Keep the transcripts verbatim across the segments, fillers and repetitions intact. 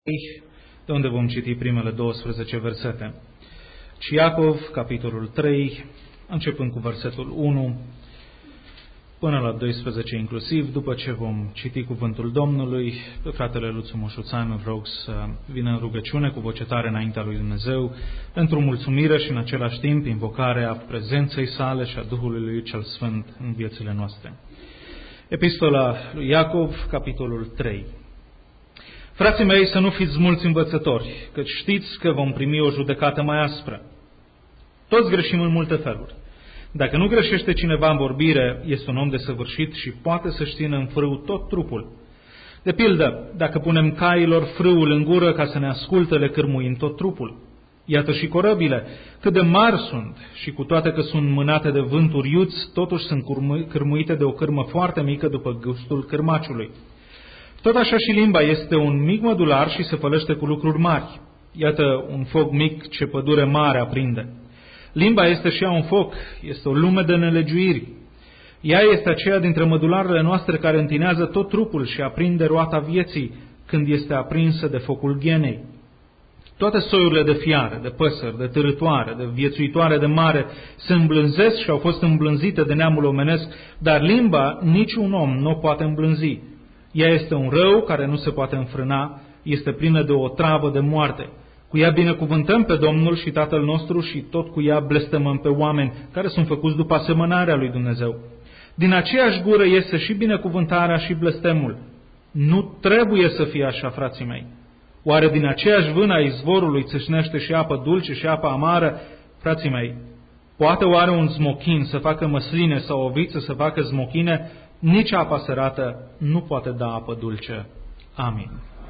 de unde vom citi primele douăsprezece versete. Ci Iacov, capitolul trei, începând cu versetul unu, până la doisprezece inclusiv. După ce vom citi cuvântul Domnului, pe fratele Luțu Moșuțan îl rog să vină în rugăciune cu voce tare înaintea lui Dumnezeu, pentru mulțumire și în același timp invocarea prezenței sale și a Duhului lui cel Sfânt în viețile noastre. Epistola lui Iacov, capitolul trei. Frații mei, să nu fiți mulți învățători, căci știți că vom primi o judecată mai aspră. Toți greșim în multe feluri. Dacă nu greșește cineva în vorbire, este un om desăvârșit și poate să-și țină în frâu tot trupul. De pildă, dacă punem cailor frâul în gură ca să ne asculte, le cârmuim tot trupul. Iată și corăbile, cât de mari sunt și cu toate că sunt mânate de vânturi iuți, totuși sunt cârmuite de o cârmă foarte mică după gustul cârmaciului. Tot așa și limba este un mic mădular și se fălește cu lucruri mari. Iată un foc mic ce pădure mare aprinde. Limba este și ea un foc, este o lume de nelegiuiri. Ea este aceea dintre mădularele noastre care întinează tot trupul și aprinde roata vieții când este aprinsă de focul ghenei. Toate soiurile de fiare, de păsări, de târătoare, de viețuitoare de mare se îmblânzesc și au fost îmblânzite de neamul omenesc, dar limba niciun om nu o poate îmblânzi. Ea este un rău care nu se poate înfrâna, este plină de o travă de moarte. Cu ea binecuvântăm pe Domnul și Tatăl nostru și tot cu ea blestemăm pe oameni care sunt făcuți după asemănarea lui Dumnezeu. Din aceeași gură iese și binecuvântarea și blestemul. Nu trebuie să fie așa, frații mei. Oare din aceeași vână a izvorului țâșnește și apă dulce și apă amară? Frații mei, poate oare un smochin să facă măsline sau o viță să facă smochine? Nici apa sărată nu poate da apă dulce. Amin.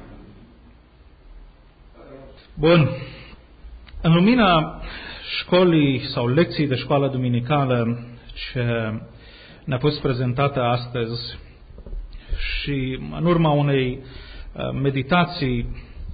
Bun. În lumina școlii sau lecției de școală duminicală ce ne-a fost prezentată astăzi și în urma unei meditații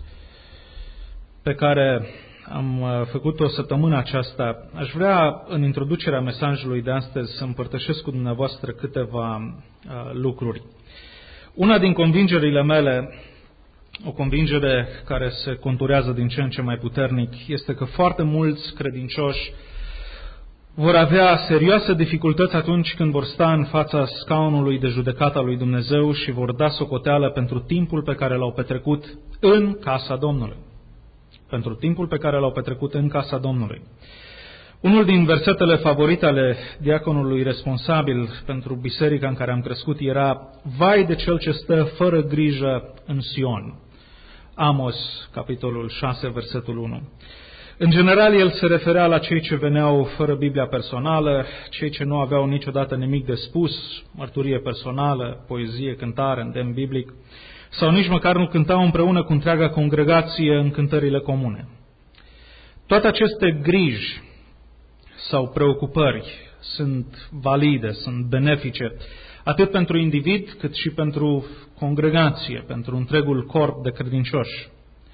pe care am făcut-o săptămâna aceasta, aș vrea în introducerea mesajului de astăzi să împărtășesc cu dumneavoastră câteva uh, lucruri. Una din convingerile mele, o convingere care se conturează din ce în ce mai puternic, este că foarte mulți credincioși vor avea serioase dificultăți atunci când vor sta în fața scaunului de judecată a lui Dumnezeu și vor da socoteală pentru timpul pe care l-au petrecut în casa Domnului. Pentru timpul pe care l-au petrecut în casa Domnului. Unul din versetele favorite ale diaconului responsabil pentru biserica în care am crescut era: vai de cel ce stă fără grijă în Sion. Amos, capitolul șase, versetul unu. În general, el se referea la cei ce veneau fără Biblia personală, cei ce nu aveau niciodată nimic de spus, mărturie personală, poezie, cântare, îndemn biblic, sau nici măcar nu cântau împreună cu întreaga congregație în cântările comune. Toate aceste griji sau preocupări sunt valide, sunt benefice, atât pentru individ cât și pentru congregație, pentru întregul corp de credincioși.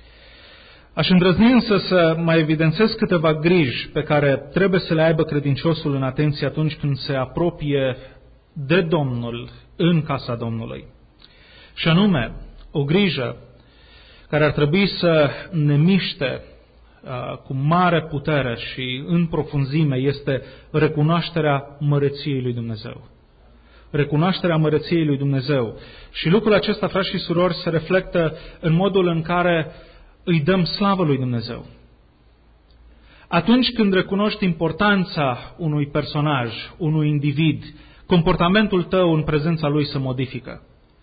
Aș îndrăzni însă să mai evidențiez câteva griji pe care trebuie să le aibă credinciosul în atenție atunci când se apropie de Domnul în casa Domnului. Și anume, o grijă care ar trebui să ne miște uh, cu mare putere și în profunzime este recunoașterea măreției lui Dumnezeu. Recunoașterea măreției lui Dumnezeu. Și lucrul acesta, frați și surori, se reflectă în modul în care îi dăm slavă lui Dumnezeu. Atunci când recunoști importanța unui personaj, unui individ, comportamentul tău în prezența lui se modifică.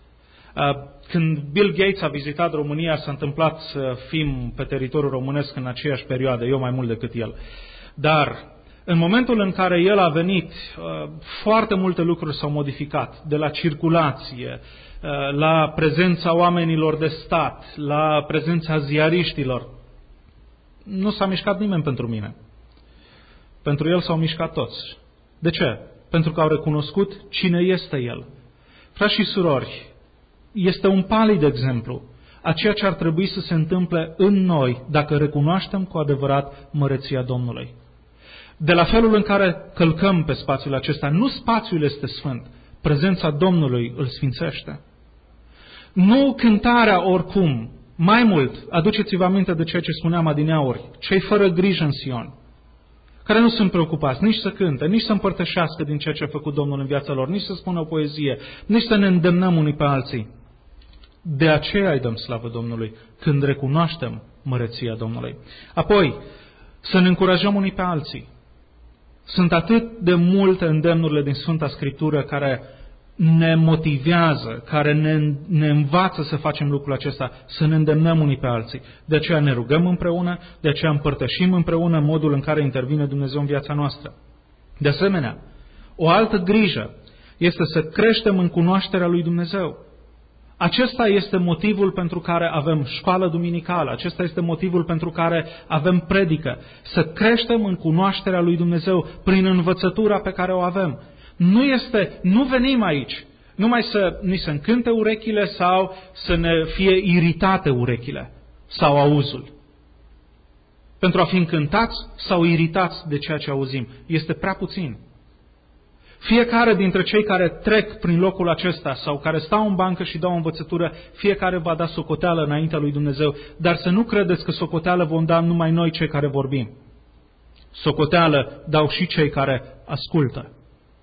Când Bill Gates a vizitat România, s-a întâmplat să fim pe teritoriul românesc în aceeași perioadă, eu mai mult decât el. Dar în momentul în care el a venit, foarte multe lucruri s-au modificat, de la circulație, la prezența oamenilor de stat, la prezența ziariștilor. Nu s-a mișcat nimeni pentru mine. Pentru el s-au mișcat toți. De ce? Pentru că au recunoscut cine este el. Frați și surori, este un palid exemplu a ceea ce ar trebui să se întâmple în noi dacă recunoaștem cu adevărat măreția Domnului. De la felul în care călcăm pe spațiul acesta, nu spațiul este sfânt, prezența Domnului îl sfințește. Nu cântarea oricum Mai mult, aduceți-vă aminte de ceea ce spuneam adineauri, cei fără grijă în Sion, care nu sunt preocupați nici să cânte, nici să împărtășească din ceea ce a făcut Domnul în viața lor, nici să spună o poezie, nici să ne îndemnăm unii pe alții. De aceea îi dăm slavă Domnului, când recunoaștem măreția Domnului. Apoi, să ne încurajăm unii pe alții. Sunt atât de multe îndemnurile din Sfânta Scriptură care ne motivează, care ne, ne învață să facem lucrul acesta, să ne îndemnăm unii pe alții. De aceea ne rugăm împreună, de aceea împărtășim împreună modul în care intervine Dumnezeu în viața noastră. De asemenea, o altă grijă este să creștem în cunoașterea lui Dumnezeu. Acesta este motivul pentru care avem școală duminicală, acesta este motivul pentru care avem predică, să creștem în cunoașterea lui Dumnezeu prin învățătura pe care o avem. Nu este, nu venim aici numai să ni se încânte urechile sau să ne fie iritate urechile sau auzul. Pentru a fi încântați sau iritați de ceea ce auzim. Este prea puțin. Fiecare dintre cei care trec prin locul acesta sau care stau în bancă și dau învățătură, fiecare va da socoteală înaintea lui Dumnezeu, dar să nu credeți că socoteală vom da numai noi cei care vorbim. Socoteală dau și cei care ascultă.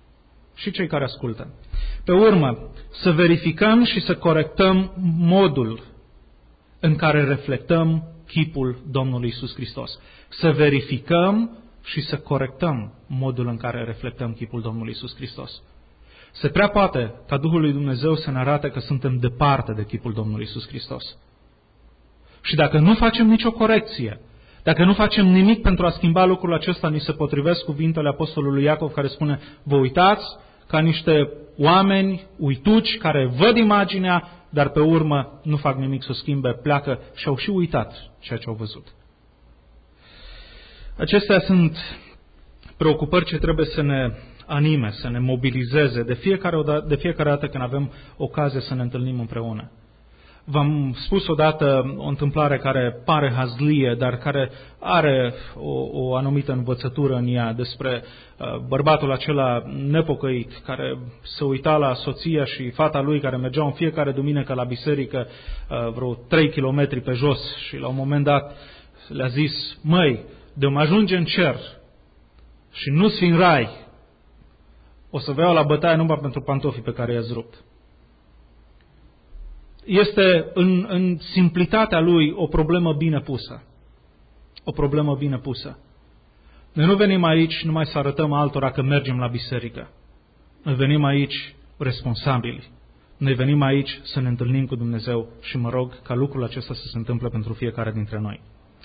Și cei care ascultă. Pe urmă, să verificăm și să corectăm modul în care reflectăm chipul Domnului Iisus Hristos. Să verificăm și să corectăm modul în care reflectăm chipul Domnului Iisus Hristos. Se prea poate ca Duhul lui Dumnezeu să ne arate că suntem departe de chipul Domnului Iisus Hristos. Și dacă nu facem nicio corecție, dacă nu facem nimic pentru a schimba lucrul acesta, ni se potrivesc cuvintele apostolului Iacov care spune: vă uitați ca niște oameni uituci care văd imaginea, dar pe urmă nu fac nimic să o schimbe, pleacă și au și uitat ceea ce au văzut. Acestea sunt preocupări ce trebuie să ne anime, să ne mobilizeze de fiecare, de fiecare dată când avem ocazie să ne întâlnim împreună. V-am spus odată o întâmplare care pare hazlie, dar care are o, o anumită învățătură în ea despre uh, bărbatul acela nepocăit care se uita la soția și fata lui care mergeau în fiecare duminică la biserică uh, vreo trei kilometri pe jos și la un moment dat le-a zis: măi, de-o mă ajunge în cer și nu-s fi în rai, o să vă iau la bătaie numai pentru pantofii pe care i-ați rupt. Este în, în simplitatea lui o problemă bine pusă. O problemă bine pusă. Noi nu venim aici numai să arătăm altora că mergem la biserică. Noi venim aici responsabili. Noi venim aici să ne întâlnim cu Dumnezeu și mă rog ca lucrul acesta să se întâmple pentru fiecare dintre noi.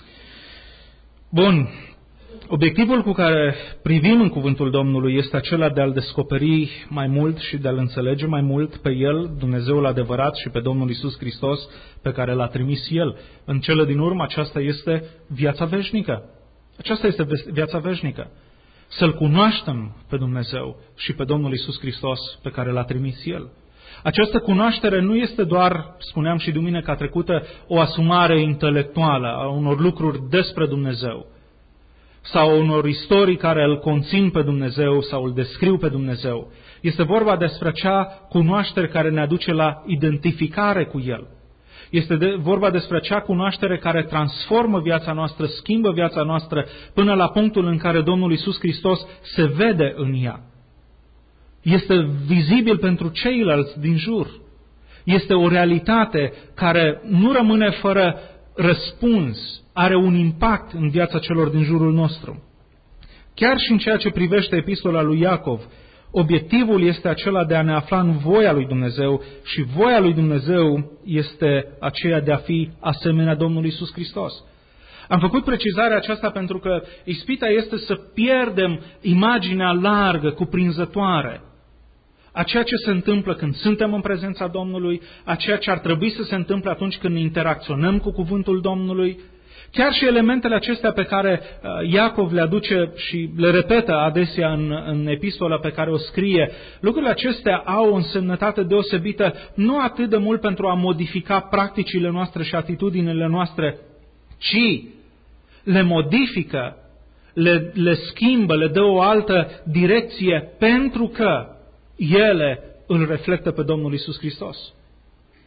Bun. Obiectivul cu care privim în cuvântul Domnului este acela de a-L descoperi mai mult și de a-L înțelege mai mult pe El, Dumnezeul adevărat, și pe Domnul Iisus Hristos pe care L-a trimis El. În cele din urmă, aceasta este viața veșnică. Aceasta este viața veșnică. Să-L cunoaștem pe Dumnezeu și pe Domnul Iisus Hristos pe care L-a trimis El. Această cunoaștere nu este doar, spuneam și duminica trecută, o asumare intelectuală a unor lucruri despre Dumnezeu sau unor istorii care îl conțin pe Dumnezeu sau îl descriu pe Dumnezeu. Este vorba despre acea cunoaștere care ne aduce la identificare cu El. Este de, vorba despre acea cunoaștere care transformă viața noastră, schimbă viața noastră până la punctul în care Domnul Iisus Hristos se vede în ea. Este vizibil pentru ceilalți din jur. Este o realitate care nu rămâne fără răspuns, are un impact în viața celor din jurul nostru. Chiar și în ceea ce privește epistola lui Iacov, obiectivul este acela de a ne afla în voia lui Dumnezeu și voia lui Dumnezeu este aceea de a fi asemenea Domnului Iisus Hristos. Am făcut precizarea aceasta pentru că ispita este să pierdem imaginea largă, cuprinzătoare, a ceea ce se întâmplă când suntem în prezența Domnului, a ceea ce ar trebui să se întâmple atunci când interacționăm cu cuvântul Domnului. Chiar și elementele acestea pe care Iacov le aduce și le repetă adesea în, în epistola pe care o scrie, lucrurile acestea au o însemnătate deosebită, nu atât de mult pentru a modifica practicile noastre și atitudinile noastre, ci le modifică, le, le schimbă, le dă o altă direcție pentru că ele îl reflectă pe Domnul Iisus Hristos.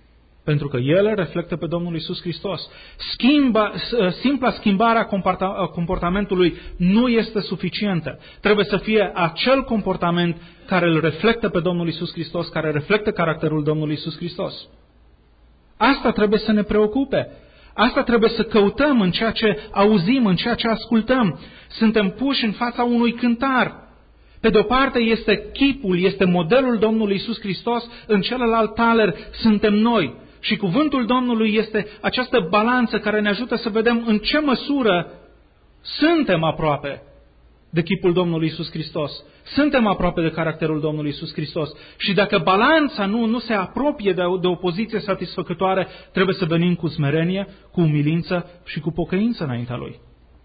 pentru că ele reflectă pe Domnul Iisus Hristos. Schimba, simpla schimbare a comportamentului nu este suficientă. Trebuie să fie acel comportament care îl reflectă pe Domnul Iisus Hristos, care reflectă caracterul Domnului Iisus Hristos. Asta trebuie să ne preocupe. Asta trebuie să căutăm în ceea ce auzim, în ceea ce ascultăm. Suntem puși în fața unui cântar. Pe de-o parte este chipul, este modelul Domnului Iisus Hristos, în celălalt taler suntem noi. Și cuvântul Domnului este această balanță care ne ajută să vedem în ce măsură suntem aproape de chipul Domnului Iisus Hristos. Suntem aproape de caracterul Domnului Iisus Hristos. Și dacă balanța nu, nu se apropie de o, de o poziție satisfăcătoare, trebuie să venim cu smerenie, cu umilință și cu pocăință înaintea Lui.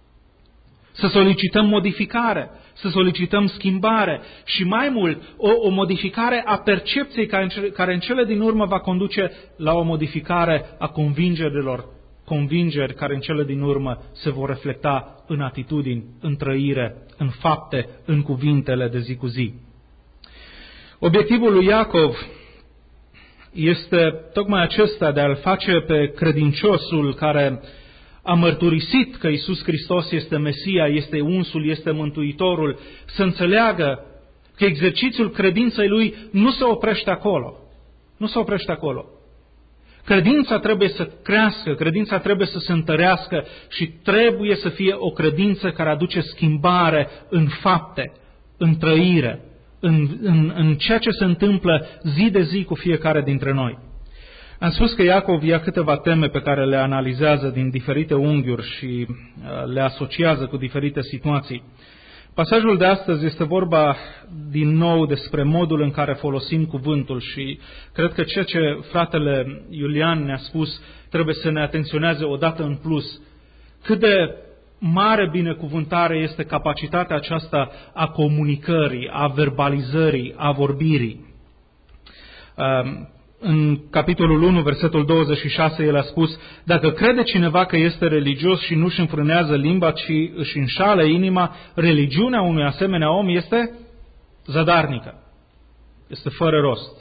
Să solicităm modificare, să solicităm schimbare și mai mult o, o modificare a percepției care în, care în cele din urmă va conduce la o modificare a convingerilor, convingeri care în cele din urmă se vor reflecta în atitudini, în trăire, în fapte, în cuvintele de zi cu zi. Obiectivul lui Iacov este tocmai acesta de a-l face pe credinciosul care a mărturisit că Iisus Hristos este Mesia, este unsul, este Mântuitorul, să înțeleagă că exercițiul credinței lui nu se oprește acolo. Nu se oprește acolo. Credința trebuie să crească, credința trebuie să se întărească și trebuie să fie o credință care aduce schimbare în fapte, în trăire, în, în, în ceea ce se întâmplă zi de zi cu fiecare dintre noi. Am spus că Iacov ia câteva teme pe care le analizează din diferite unghiuri și le asociază cu diferite situații. Pasajul de astăzi este vorba din nou despre modul în care folosim cuvântul și cred că ceea ce fratele Iulian ne-a spus trebuie să ne atenționeze odată în plus. Cât de mare binecuvântare este capacitatea aceasta a comunicării, a verbalizării, a vorbirii. În capitolul unu, versetul douăzeci și șase, el a spus: dacă crede cineva că este religios și nu își înfrânează limba, ci își înșală inima, religiunea unui asemenea om este zadarnică. Este fără rost.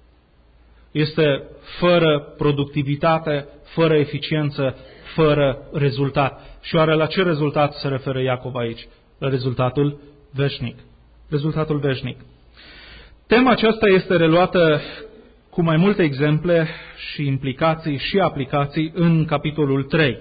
Este fără productivitate, fără eficiență, fără rezultat. Și oare la ce rezultat se referă Iacov aici? La rezultatul veșnic. Rezultatul veșnic. Tema aceasta este reluată cu mai multe exemple și implicații și aplicații în capitolul trei.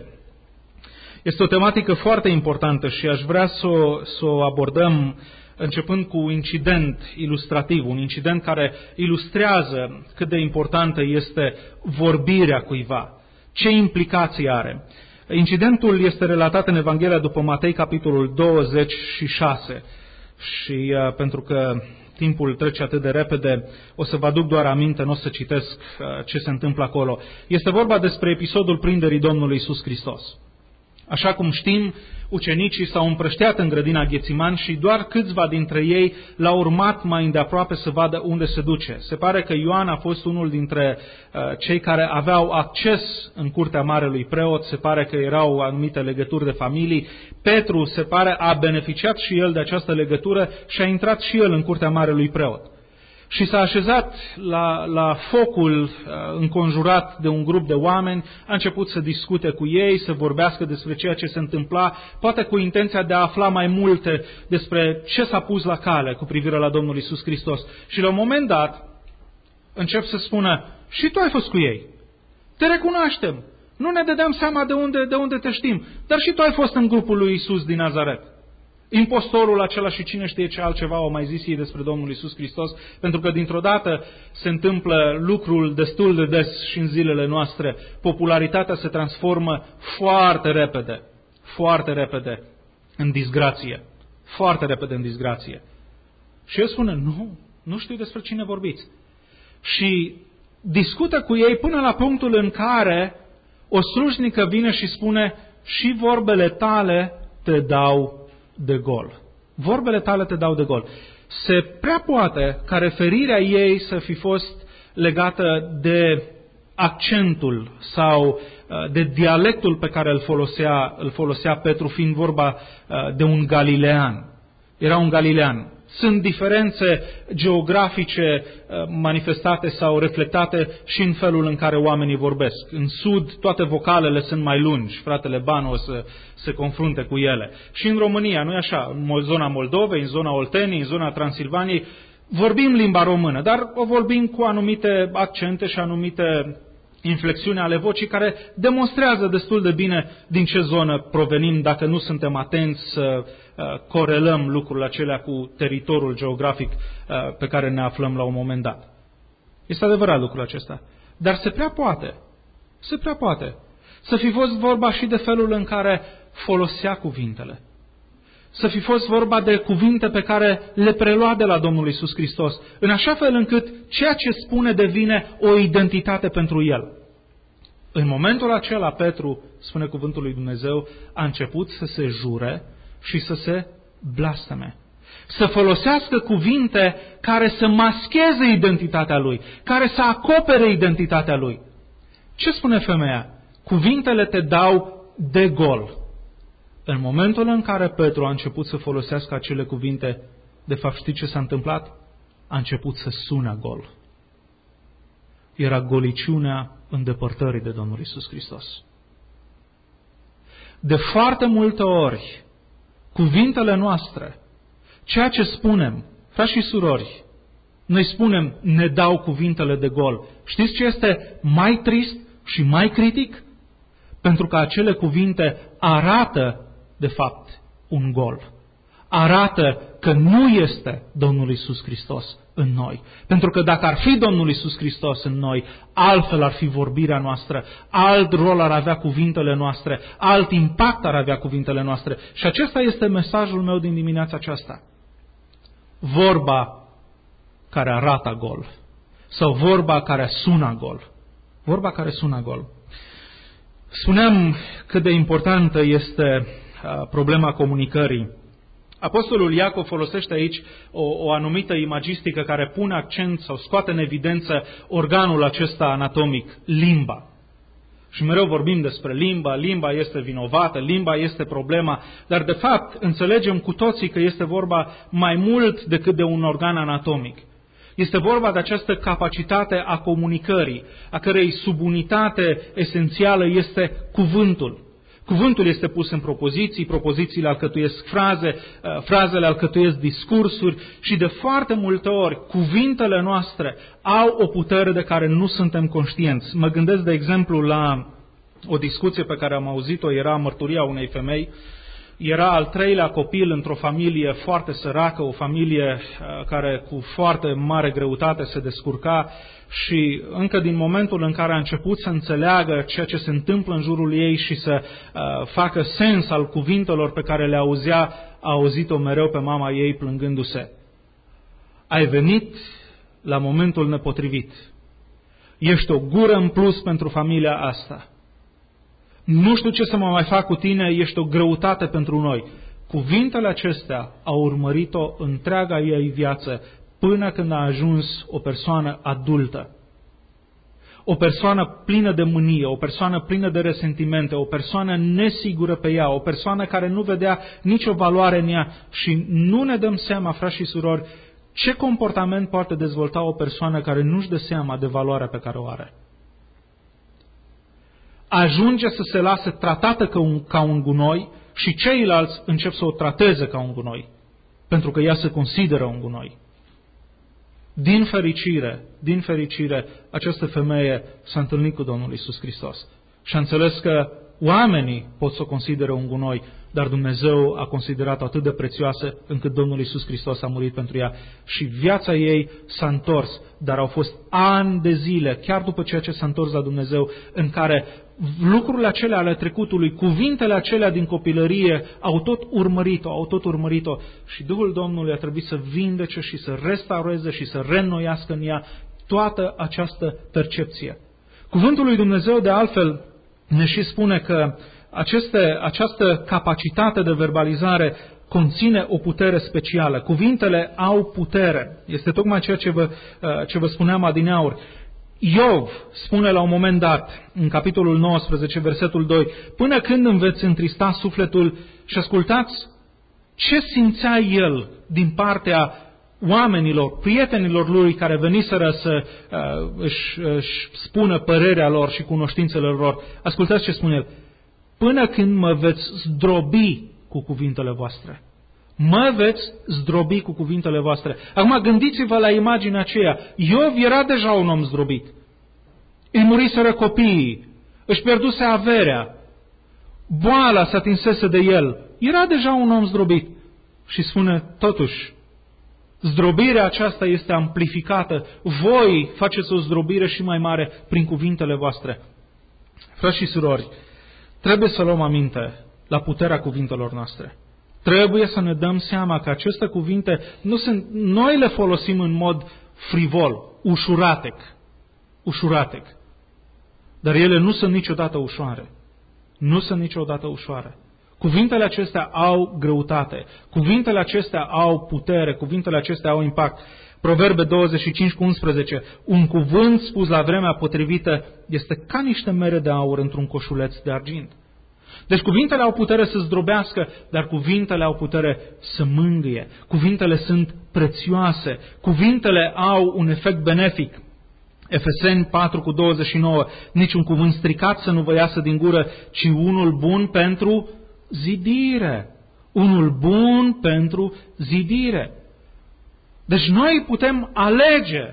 Este o tematică foarte importantă și aș vrea să o, să o abordăm începând cu un incident ilustrativ, un incident care ilustrează cât de importantă este vorbirea cuiva, ce implicații are. Incidentul este relatat în Evanghelia după Matei, capitolul douăzeci și șase și uh, pentru că timpul trece atât de repede, o să vă aduc doar aminte, nu o să citesc ce se întâmplă acolo. Este vorba despre episodul prinderii Domnului Iisus Hristos. Așa cum știm, ucenicii s-au împrășteat în grădina Ghețiman și doar câțiva dintre ei l-au urmat mai îndeaproape să vadă unde se duce. Se pare că Ioan a fost unul dintre uh, cei care aveau acces în curtea marelui preot, se pare că erau anumite legături de familii. Petru, se pare, a beneficiat și el de această legătură și a intrat și el în curtea marelui preot. Și s-a așezat la, la focul uh, înconjurat de un grup de oameni, a început să discute cu ei, să vorbească despre ceea ce se întâmpla, poate cu intenția de a afla mai multe despre ce s-a pus la cale cu privire la Domnul Iisus Hristos. Și la un moment dat încep să spună: și tu ai fost cu ei, te recunoaștem, nu ne dădeam seama de unde, de unde te știm, dar și tu ai fost în grupul lui Iisus din Nazaret. Impostorul acela și cine știe ce altceva au mai zis ei despre Domnul Iisus Hristos, pentru că dintr-o dată se întâmplă lucrul destul de des și în zilele noastre. Popularitatea se transformă foarte repede, foarte repede în disgrație. Foarte repede în disgrație. Și el spune: nu, nu știu despre cine vorbiți. Și discută cu ei până la punctul în care o slujnică vine și spune: și vorbele tale te dau de gol. Vorbele tale te dau de gol. Se prea poate ca referirea ei să fi fost legată de accentul sau de dialectul pe care îl folosea, îl folosea Petru, fiind vorba de un galilean. Era un galilean. Sunt diferențe geografice manifestate sau reflectate și în felul în care oamenii vorbesc. În sud toate vocalele sunt mai lungi, fratele Banu o să se confrunte cu ele. Și în România, nu-i așa? În zona Moldovei, în zona Olteniei, în zona Transilvaniei, vorbim limba română, dar o vorbim cu anumite accente și anumite inflexiuni ale vocii care demonstrează destul de bine din ce zonă provenim, dacă nu suntem atenți să corelăm lucrurile acelea cu teritoriul geografic pe care ne aflăm la un moment dat. Este adevărat lucrul acesta. Dar se prea poate, se prea poate să fi fost vorba și de felul în care folosea cuvintele. Să fi fost vorba de cuvinte pe care le prelua de la Domnul Iisus Hristos, în așa fel încât ceea ce spune devine o identitate pentru El. În momentul acela, Petru, spune cuvântul lui Dumnezeu, a început să se jure și să se blasteme. Să folosească cuvinte care să mascheze identitatea lui, care să acopere identitatea lui. Ce spune femeia? Cuvintele te dau de gol. În momentul în care Petru a început să folosească acele cuvinte, de fapt știi ce s-a întâmplat? A început să sună gol. Era goliciunea îndepărtării de Domnul Iisus Hristos. De foarte multe ori, cuvintele noastre, ceea ce spunem, frați și surori, noi spunem, ne dau cuvintele de gol. Știți ce este mai trist și mai critic? Pentru că acele cuvinte arată, de fapt, un gol. Arată că nu este Domnul Iisus Hristos în noi. Pentru că dacă ar fi Domnul Iisus Hristos în noi, altfel ar fi vorbirea noastră, alt rol ar avea cuvintele noastre, alt impact ar avea cuvintele noastre. Și acesta este mesajul meu din dimineața aceasta. Vorba care arată gol. Sau vorba care sună gol. Vorba care sună gol. Spuneam cât de importantă este problema comunicării. Apostolul Iacov folosește aici o, o anumită imagistică care pune accent sau scoate în evidență organul acesta anatomic, limba. Și mereu vorbim despre limba, limba este vinovată, limba este problema, dar de fapt înțelegem cu toții că este vorba mai mult decât de un organ anatomic. Este vorba de această capacitate a comunicării, a cărei subunitate esențială este cuvântul. Cuvântul este pus în propoziții, propozițiile alcătuiesc fraze, frazele alcătuiesc discursuri și de foarte multe ori cuvintele noastre au o putere de care nu suntem conștienți. Mă gândesc, de exemplu, la o discuție pe care am auzit-o, era mărturia unei femei. Era al treilea copil într-o familie foarte săracă, o familie care cu foarte mare greutate se descurca și încă din momentul în care a început să înțeleagă ceea ce se întâmplă în jurul ei și să uh, facă sens al cuvintelor pe care le auzea, a auzit-o mereu pe mama ei plângându-se. Ai venit la momentul nepotrivit. Ești o gură în plus pentru familia asta. Nu știu ce să mă mai fac cu tine, ești o greutate pentru noi. Cuvintele acestea au urmărit-o întreaga ei viață până când a ajuns o persoană adultă. O persoană plină de mânie, o persoană plină de resentimente, o persoană nesigură pe ea, o persoană care nu vedea nicio valoare în ea și nu ne dăm seama, frați și surori, ce comportament poate dezvolta o persoană care nu-și dă seama de valoarea pe care o are. Ajunge să se lase tratată ca un, ca un gunoi și ceilalți încep să o trateze ca un gunoi, pentru că ea se consideră un gunoi. Din fericire, din fericire, această femeie s-a întâlnit cu Domnul Iisus Hristos și a înțeles că oamenii pot să o considere un gunoi, dar Dumnezeu a considerat-o atât de prețioasă încât Domnul Iisus Hristos a murit pentru ea și viața ei s-a întors, dar au fost ani de zile, chiar după ceea ce s-a întors la Dumnezeu, în care lucrurile acelea ale trecutului, cuvintele acelea din copilărie au tot urmărit-o, au tot urmărit-o și Duhul Domnului a trebuit să vindece și să restaureze și să reînnoiască în ea toată această percepție. Cuvântul lui Dumnezeu, de altfel, ne și spune că aceste, această capacitate de verbalizare conține o putere specială. Cuvintele au putere. Este tocmai ceea ce vă, ce vă spuneam adineauri. Iov spune la un moment dat, în capitolul nouăsprezece, versetul doi, până când îmi veți întrista sufletul, și ascultați ce simțea el din partea oamenilor, prietenilor lui care veniseră să uh, își, își spună părerea lor și cunoștințele lor. Ascultați ce spune el. Până când mă veți zdrobi cu cuvintele voastre. Mă veți zdrobi cu cuvintele voastre. Acum gândiți-vă la imaginea aceea. Iov era deja un om zdrobit. Îi muriseră copiii, își pierduse averea, boala se atinsese de el. Era deja un om zdrobit. Și spune, totuși, zdrobirea aceasta este amplificată. Voi faceți o zdrobire și mai mare prin cuvintele voastre. Frați și surori, trebuie să luăm aminte la puterea cuvintelor noastre. Trebuie să ne dăm seama că aceste cuvinte nu sunt, noi le folosim în mod frivol, ușuratec, ușuratec. Dar ele nu sunt niciodată ușoare. Nu sunt niciodată ușoare. Cuvintele acestea au greutate. Cuvintele acestea au putere. Cuvintele acestea au impact. Proverbe douăzeci și cinci cu unsprezece. Un cuvânt spus la vremea potrivită este ca niște mere de aur într-un coșuleț de argint. Deci cuvintele au putere să zdrobească, dar cuvintele au putere să mângâie. Cuvintele sunt prețioase. Cuvintele au un efect benefic. Efeseni patru cu douăzeci și nouă. Niciun cuvânt stricat să nu vă iasă din gură, ci unul bun pentru zidire. Unul bun pentru zidire. Deci noi putem alege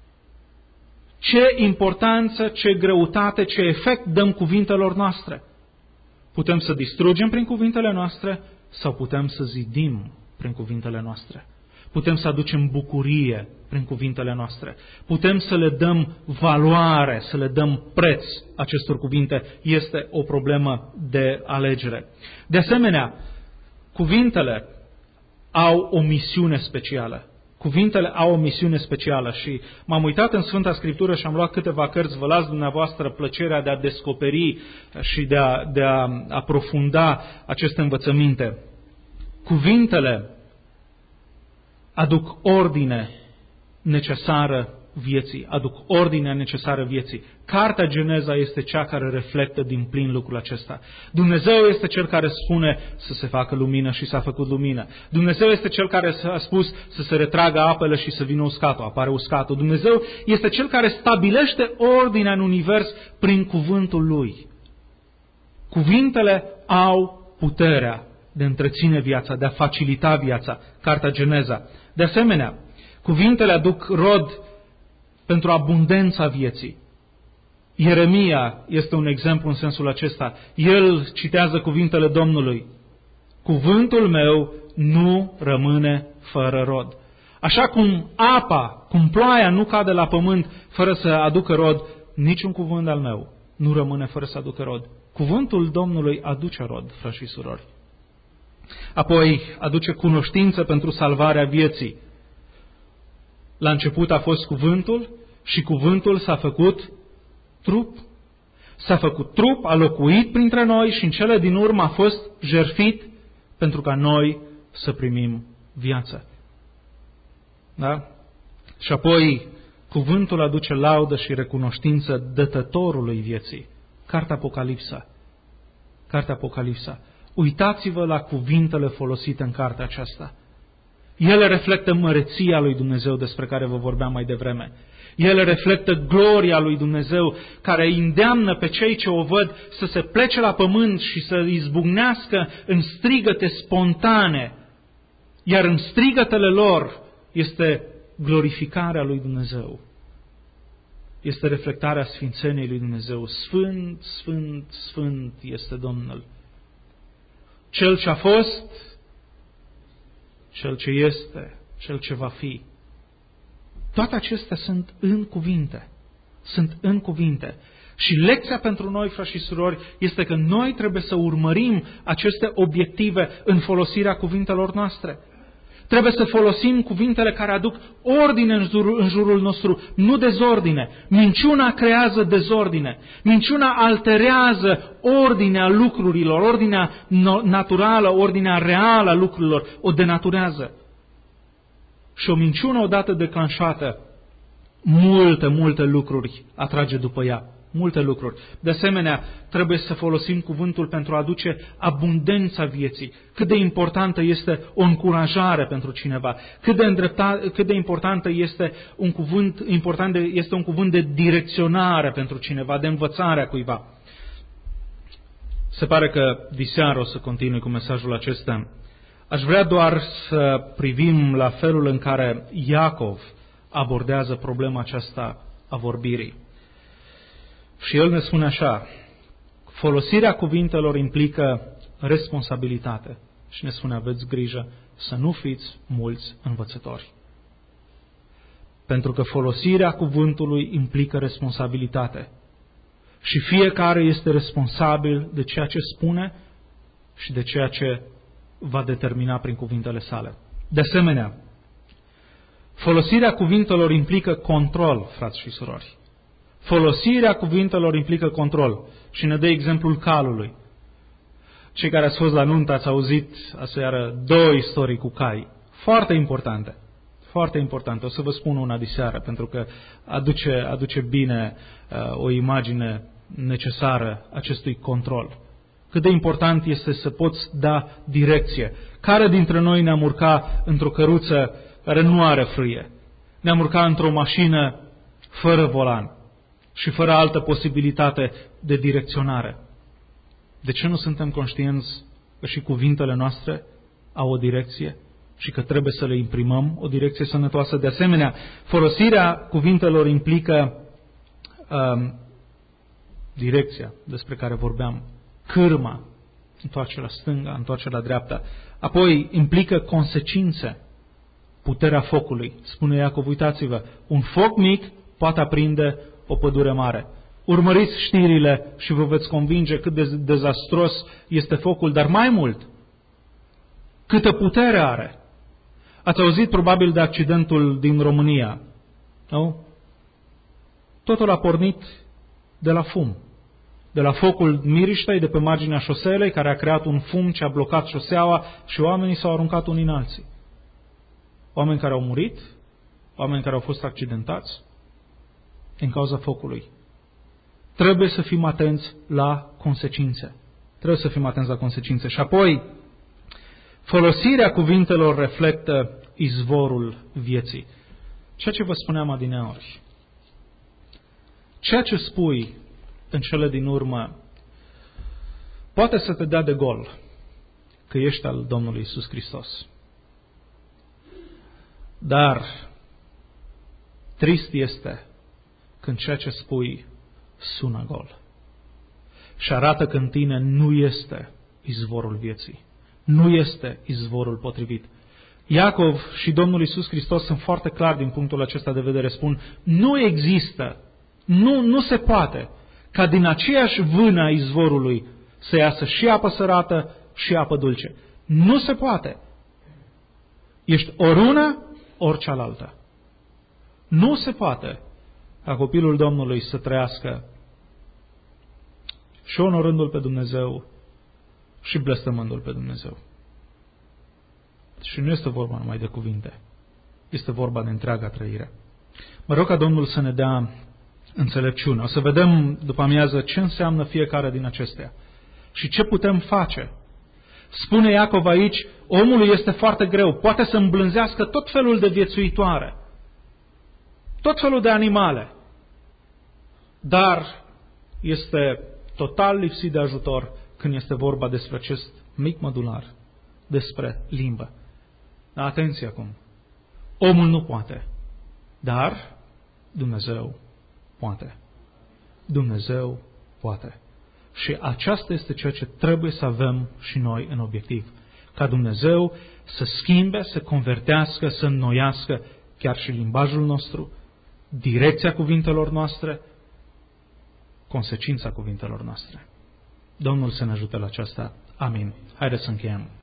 ce importanță, ce greutate, ce efect dăm cuvintelor noastre. Putem să distrugem prin cuvintele noastre sau putem să zidim prin cuvintele noastre. Putem să aducem bucurie prin cuvintele noastre. Putem să le dăm valoare, să le dăm preț acestor cuvinte. Este o problemă de alegere. De asemenea, cuvintele au o misiune specială. Cuvintele au o misiune specială și m-am uitat în Sfânta Scriptură și am luat câteva cărți, vă las dumneavoastră plăcerea de a descoperi și de a, de a aprofunda aceste învățăminte. Cuvintele aduc ordine necesară vieții, aduc ordinea necesară vieții. Cartea Geneza este cea care reflectă din plin lucrul acesta. Dumnezeu este Cel care spune să se facă lumină și s-a făcut lumină. Dumnezeu este Cel care a spus să se retragă apele și să vină uscatul, apare uscatul. Dumnezeu este Cel care stabilește ordinea în univers prin cuvântul Lui. Cuvintele au puterea de a întreține viața, de a facilita viața. Cartea Geneza. De asemenea, cuvintele aduc rod pentru abundența vieții. Ieremia este un exemplu în sensul acesta. El citează cuvintele Domnului. Cuvântul meu nu rămâne fără rod. Așa cum apa, cum ploaia nu cade la pământ fără să aducă rod, niciun cuvânt al meu nu rămâne fără să aducă rod. Cuvântul Domnului aduce rod, frați și surori. Apoi aduce cunoștință pentru salvarea vieții. La început a fost cuvântul și cuvântul s-a făcut trup. S-a făcut trup, a locuit printre noi și în cele din urmă a fost jertfit pentru ca noi să primim viață. Da? Și apoi cuvântul aduce laudă și recunoștință dătătorului vieții. Cartea Apocalipsa. Cartea Apocalipsa. Uitați-vă la cuvintele folosite în cartea aceasta. Ele reflectă măreția lui Dumnezeu despre care vă vorbeam mai devreme. Ele reflectă gloria lui Dumnezeu care îi îndeamnă pe cei ce o văd să se plece la pământ și să izbucnească în strigăte spontane. Iar în strigătele lor este glorificarea lui Dumnezeu. Este reflectarea sfințeniei lui Dumnezeu. Sfânt, sfânt, sfânt este Domnul. Cel ce a fost, Cel ce este, Cel ce va fi. Toate acestea sunt în cuvinte. Sunt în cuvinte. Și lecția pentru noi, frați și surori, este că noi trebuie să urmărim aceste obiective în folosirea cuvintelor noastre. Trebuie să folosim cuvintele care aduc ordine în jurul, în jurul nostru, nu dezordine. Minciuna creează dezordine. Minciuna alterează ordinea lucrurilor, ordinea naturală, ordinea reală a lucrurilor, o denaturează. Și o minciună odată declanșată, multe, multe lucruri atrage după ea. multe lucruri. De asemenea, trebuie să folosim cuvântul pentru a aduce abundența vieții. Cât de importantă este o încurajare pentru cineva, cât de, îndrepta, cât de importantă este un cuvânt, important de, este un cuvânt de direcționare pentru cineva, de învățare a cuiva. Se pare că diseară o să continui cu mesajul acesta. Aș vrea doar să privim la felul în care Iacov abordează problema aceasta a vorbirii. Și el ne spune așa: folosirea cuvintelor implică responsabilitate. Și ne spune: aveți grijă să nu fiți mulți învățători. Pentru că folosirea cuvântului implică responsabilitate. Și fiecare este responsabil de ceea ce spune și de ceea ce va determina prin cuvintele sale. De asemenea, folosirea cuvintelor implică control, frați și surori. Folosirea cuvintelor implică control. Și ne dă exemplul calului. Cei care ați fost la nuntă ați auzit aseară două istorii cu cai. Foarte importante. Foarte importante. O să vă spun una diseară, pentru că aduce, aduce bine uh, o imagine necesară acestui control. Cât de important este să poți da direcție. Care dintre noi ne-am urcat într-o căruță care nu are frâie? Ne-am urcat într-o mașină fără volan și fără altă posibilitate de direcționare. De ce nu suntem conștienți că și cuvintele noastre au o direcție și că trebuie să le imprimăm o direcție sănătoasă? De asemenea, folosirea cuvintelor implică um, direcția despre care vorbeam, cârma, întoarce la stânga, întoarce la dreapta. Apoi implică consecințe, puterea focului. Spune Iacov, uitați-vă, un foc mic poate aprinde o pădure mare. Urmăriți știrile și vă veți convinge cât de dezastros este focul, dar mai mult, câtă putere are. Ați auzit probabil de accidentul din România, nu? Totul a pornit de la fum. De la focul miriștei de pe marginea șoselei, care a creat un fum ce a blocat șoseaua și oamenii s-au aruncat unii în alții. Oameni care au murit, oameni care au fost accidentați din cauza focului. Trebuie să fim atenți la consecințe. Trebuie să fim atenți la consecințe. Și apoi, folosirea cuvintelor reflectă izvorul vieții. Ceea ce vă spuneam adineauri. Ceea ce spui în cele din urmă poate să te dea de gol că ești al Domnului Iisus Hristos. Dar trist este când ceea ce spui sună gol și arată că în tine nu este izvorul vieții, nu este izvorul potrivit. Iacov și Domnul Iisus Hristos sunt foarte clari din punctul acesta de vedere. Spun, nu există, nu, nu se poate ca din aceeași vână a izvorului să iasă și apă sărată și apă dulce. Nu se poate. Ești ori una, ori cealaltă. Nu se poate ca copilul Domnului să trăiască și onorându-L pe Dumnezeu și blestămându-L pe Dumnezeu. Și nu este vorba numai de cuvinte. Este vorba de întreaga trăire. Mă rog ca Domnul să ne dea înțelepciune. O să vedem după amiază ce înseamnă fiecare din acestea și ce putem face. Spune Iacov aici, omului este foarte greu, poate să îmblânzească tot felul de viețuitoare, tot felul de animale, dar este total lipsit de ajutor când este vorba despre acest mic mădular, despre limbă. Dar atenție acum, omul nu poate, dar Dumnezeu poate. Dumnezeu poate. Și aceasta este ceea ce trebuie să avem și noi în obiectiv. Ca Dumnezeu să schimbe, să convertească, să înnoiască chiar și limbajul nostru, direcția cuvintelor noastre, consecința cuvintelor noastre. Domnul să ne ajute la aceasta. Amin. Haideți să încheiem.